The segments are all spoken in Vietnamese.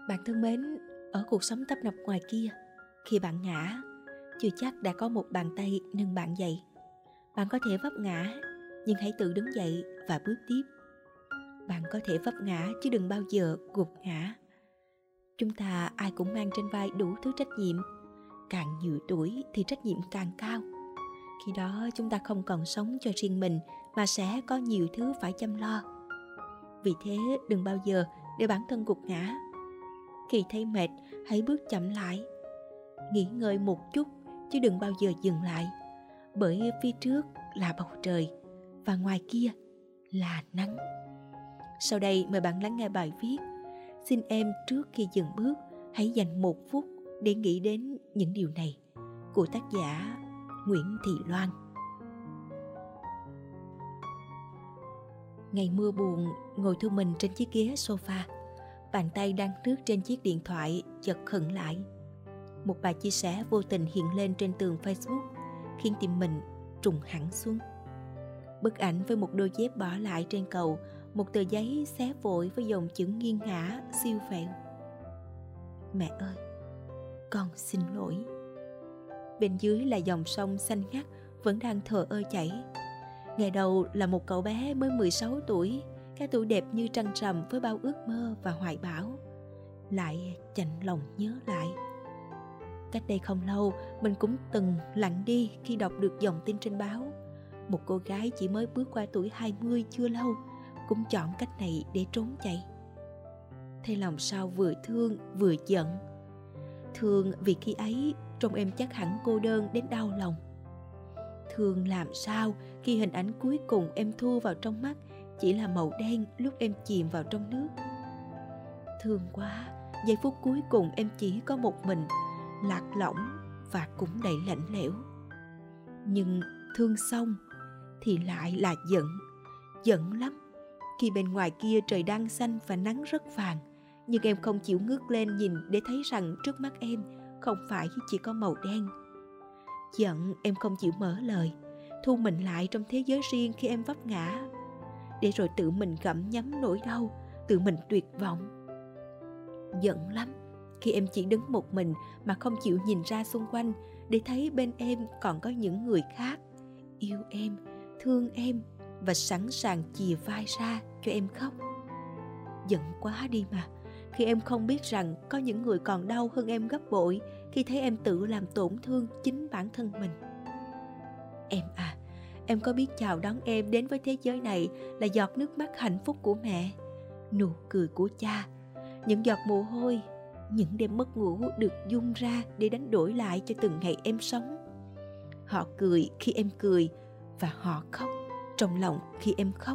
Bạn thân mến, ở cuộc sống tấp nập ngoài kia, khi bạn ngã, chưa chắc đã có một bàn tay nâng bạn dậy. Bạn có thể vấp ngã, nhưng hãy tự đứng dậy và bước tiếp. Bạn có thể vấp ngã chứ đừng bao giờ gục ngã. Chúng ta ai cũng mang trên vai đủ thứ trách nhiệm. Càng nhiều tuổi thì trách nhiệm càng cao. Khi đó chúng ta không còn sống cho riêng mình mà sẽ có nhiều thứ phải chăm lo. Vì thế đừng bao giờ để bản thân gục ngã. Khi thấy mệt, hãy bước chậm lại. Nghỉ ngơi một chút chứ đừng bao giờ dừng lại. Bởi phía trước là bầu trời và ngoài kia là nắng. Sau đây mời bạn lắng nghe bài viết Xin em trước khi dừng bước hãy dành 1 phút để nghĩ đến những điều này của tác giả Nguyễn Thị Loan. Ngày mưa buồn, ngồi thu mình trên chiếc ghế sofa. Bàn tay đang lướt trên chiếc điện thoại chợt khựng lại. Một bài chia sẻ vô tình hiện lên trên tường Facebook khiến tim mình trùng hẳn xuống. Bức ảnh với một đôi dép bỏ lại trên cầu, một tờ giấy xé vội với dòng chữ nghiêng ngả siêu vẹo. Mẹ ơi, con xin lỗi. Bên dưới là dòng sông xanh ngắt vẫn đang thờ ơ chảy. Ngày đầu là một cậu bé mới 16 tuổi, cái tuổi đẹp như trăng rằm với bao ước mơ và hoài bão. Lại chạnh lòng nhớ lại. Cách đây không lâu, mình cũng từng lặng đi khi đọc được dòng tin trên báo. Một cô gái chỉ mới bước qua tuổi 20 chưa lâu, cũng chọn cách này để trốn chạy. Thấy lòng sao vừa thương vừa giận. Thương vì khi ấy trông em chắc hẳn cô đơn đến đau lòng. Thương làm sao khi hình ảnh cuối cùng em thu vào trong mắt chỉ là màu đen lúc em chìm vào trong nước. Thương quá, giây phút cuối cùng em chỉ có một mình, lạc lõng và cũng đầy lạnh lẽo. Nhưng thương xong thì lại là giận, giận lắm. Khi bên ngoài kia trời đang xanh và nắng rất vàng, nhưng em không chịu ngước lên nhìn để thấy rằng trước mắt em không phải chỉ có màu đen. Giận em không chịu mở lời, thu mình lại trong thế giới riêng khi em vấp ngã, để rồi tự mình gặm nhấm nỗi đau, tự mình tuyệt vọng. Giận lắm khi em chỉ đứng một mình mà không chịu nhìn ra xung quanh để thấy bên em còn có những người khác yêu em, thương em và sẵn sàng chìa vai ra cho em khóc. Giận quá đi mà, khi em không biết rằng có những người còn đau hơn em gấp bội khi thấy em tự làm tổn thương chính bản thân mình. Em à, em có biết chào đón em đến với thế giới này là giọt nước mắt hạnh phúc của mẹ, nụ cười của cha, những giọt mồ hôi, những đêm mất ngủ được dung ra để đánh đổi lại cho từng ngày em sống. Họ cười khi em cười và họ khóc trong lòng khi em khóc.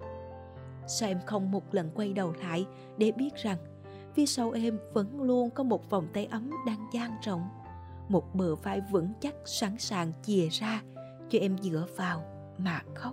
Sao em không một lần quay đầu lại để biết rằng phía sau em vẫn luôn có một vòng tay ấm đang dang rộng, một bờ vai vững chắc sẵn sàng chìa ra cho em dựa vào mà khóc.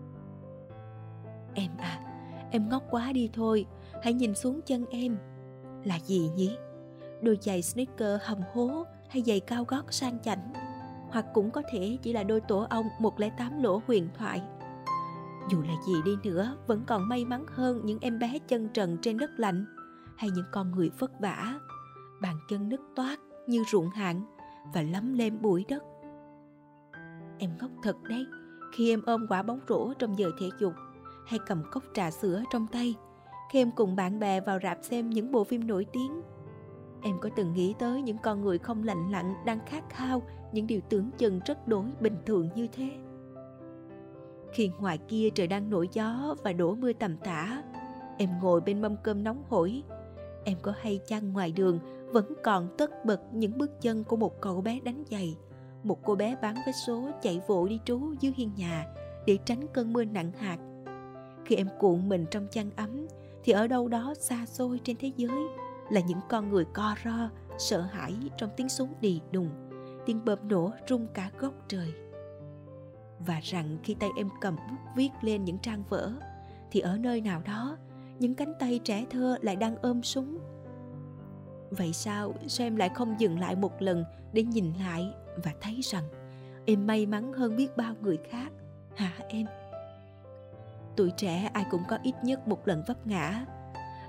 Em à, em ngốc quá đi thôi, hãy nhìn xuống chân em. Là gì nhỉ? Đôi giày sneaker hầm hố hay giày cao gót sang chảnh? Hoặc cũng có thể chỉ là đôi tổ ong 108 lỗ huyền thoại. Dù là gì đi nữa, vẫn còn may mắn hơn những em bé chân trần trên đất lạnh, hay những con người vất vả, bàn chân nứt toác như ruộng hạn và lấm lem bụi đất. Em ngốc thật đấy khi em ôm quả bóng rổ trong giờ thể dục, hay cầm cốc trà sữa trong tay khi em cùng bạn bè vào rạp xem những bộ phim nổi tiếng. Em có từng nghĩ tới những con người không lành lặn đang khát khao những điều tưởng chừng rất đối bình thường như thế? Khi ngoài kia trời đang nổi gió và đổ mưa tầm tã, em ngồi bên mâm cơm nóng hổi. Em có hay chăng ngoài đường vẫn còn tất bật những bước chân của một cậu bé đánh giày, một cô bé bán vé số chạy vội đi trú dưới hiên nhà để tránh cơn mưa nặng hạt. Khi em cuộn mình trong chăn ấm, thì ở đâu đó xa xôi trên thế giới là những con người co ro, sợ hãi trong tiếng súng đì đùng, tiếng bom nổ rung cả góc trời. Và rằng khi tay em cầm bút viết lên những trang vở, thì ở nơi nào đó những cánh tay trẻ thơ lại đang ôm súng. Vậy sao em lại không dừng lại một lần để nhìn lại và thấy rằng em may mắn hơn biết bao người khác, hả em? Tuổi trẻ ai cũng có ít nhất một lần vấp ngã.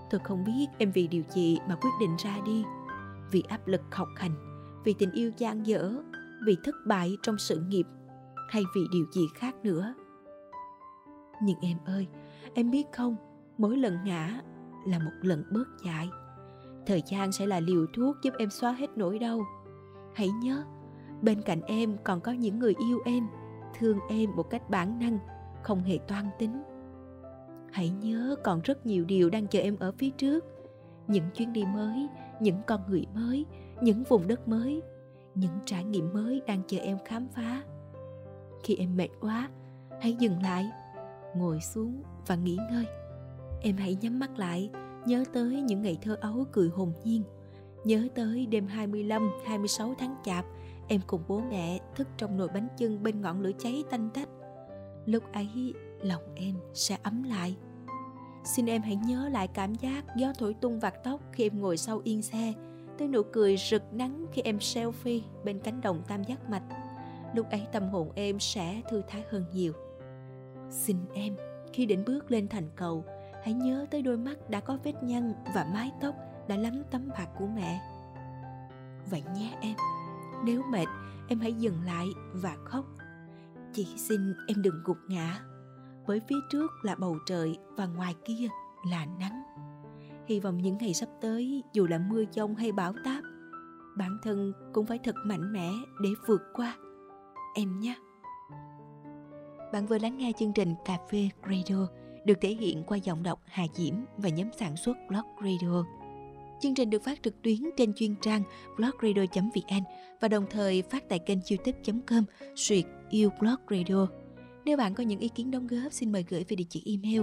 Tôi không biết em vì điều gì mà quyết định ra đi. Vì áp lực học hành, vì tình yêu dang dở, vì thất bại trong sự nghiệp, hay vì điều gì khác nữa. Nhưng em ơi, em biết không, mỗi lần ngã là một lần bớt dại. Thời gian sẽ là liều thuốc giúp em xóa hết nỗi đau. Hãy nhớ, bên cạnh em còn có những người yêu em, thương em một cách bản năng, không hề toan tính. Hãy nhớ còn rất nhiều điều đang chờ em ở phía trước. Những chuyến đi mới, những con người mới, những vùng đất mới, những trải nghiệm mới đang chờ em khám phá. Khi em mệt quá, hãy dừng lại, ngồi xuống và nghỉ ngơi. Em hãy nhắm mắt lại, nhớ tới những ngày thơ ấu cười hồn nhiên. Nhớ tới đêm 25, 26 tháng Chạp, em cùng bố mẹ thức trong nồi bánh chưng bên ngọn lửa cháy tanh tách. Lúc ấy, lòng em sẽ ấm lại. Xin em hãy nhớ lại cảm giác gió thổi tung vạt tóc khi em ngồi sau yên xe, tới nụ cười rực nắng khi em selfie bên cánh đồng tam giác mạch. Lúc ấy tâm hồn em sẽ thư thái hơn nhiều. Xin em, khi định bước lên thành cầu, hãy nhớ tới đôi mắt đã có vết nhăn và mái tóc đã lấm tấm bạc của mẹ. Vậy nhé em, nếu mệt, em hãy dừng lại và khóc. Chỉ xin em đừng gục ngã, bởi phía trước là bầu trời và ngoài kia là nắng. Hy vọng những ngày sắp tới, dù là mưa giông hay bão táp, bản thân cũng phải thật mạnh mẽ để vượt qua, em nhé. Bạn vừa lắng nghe chương trình Cà phê Radio được thể hiện qua giọng đọc Hà Diễm và nhóm sản xuất Blog Radio. Chương trình được phát trực tuyến trên chuyên trang blogradio.vn và đồng thời phát tại kênh youtube.com/yêu Blog Radio. Nếu bạn có những ý kiến đóng góp, xin mời gửi về địa chỉ email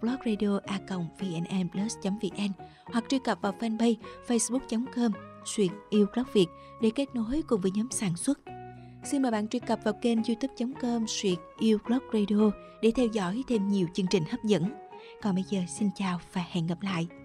blogradio@vnplus.vn hoặc truy cập vào fanpage facebook.com/yêu Blog Việt để kết nối cùng với nhóm sản xuất. Xin mời bạn truy cập vào kênh youtube.com/yêu Blog Radio để theo dõi thêm nhiều chương trình hấp dẫn. Còn bây giờ xin chào và hẹn gặp lại.